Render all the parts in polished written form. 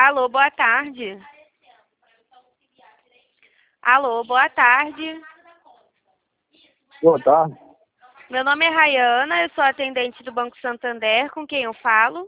Alô, boa tarde. Alô, boa tarde. Boa tarde. Meu nome é Rayana, eu sou atendente do Banco Santander, com quem eu falo?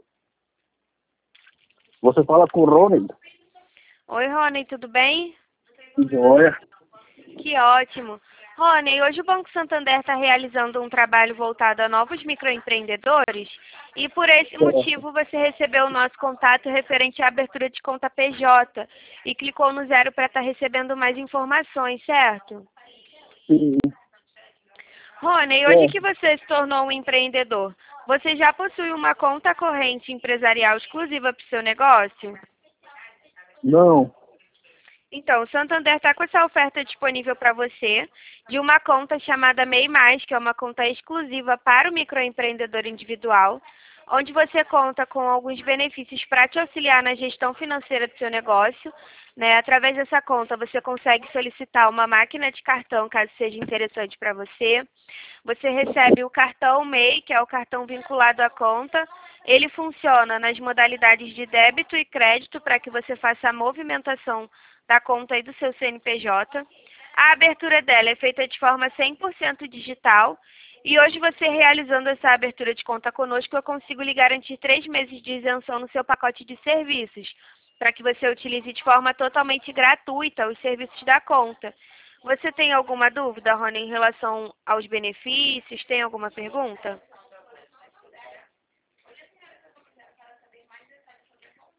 Você fala com o Rony? Oi, Rony, tudo bem? Joia. Que ótimo. Rony, hoje o Banco Santander está realizando um trabalho voltado a novos microempreendedores e por esse Certo. motivo você recebeu o nosso contato referente à abertura de conta PJ e clicou no 0 para estar recebendo mais informações, certo? Sim. Rony, hoje que você se tornou um empreendedor, você já possui uma conta corrente empresarial exclusiva para o seu negócio? Não. Então, o Santander está com essa oferta disponível para você de uma conta chamada MEI+, que é uma conta exclusiva para o microempreendedor individual, onde você conta com alguns benefícios para te auxiliar na gestão financeira do seu negócio. Né? Através dessa conta, você consegue solicitar uma máquina de cartão, caso seja interessante para você. Você recebe o cartão MEI, que é o cartão vinculado à conta. Ele funciona nas modalidades de débito e crédito para que você faça a movimentação da conta aí do seu CNPJ. A abertura dela é feita de forma 100% digital. E hoje você realizando essa abertura de conta conosco, eu consigo lhe garantir 3 meses de isenção no seu pacote de serviços, para que você utilize de forma totalmente gratuita os serviços da conta. Você tem alguma dúvida, Rony, em relação aos benefícios? Tem alguma pergunta?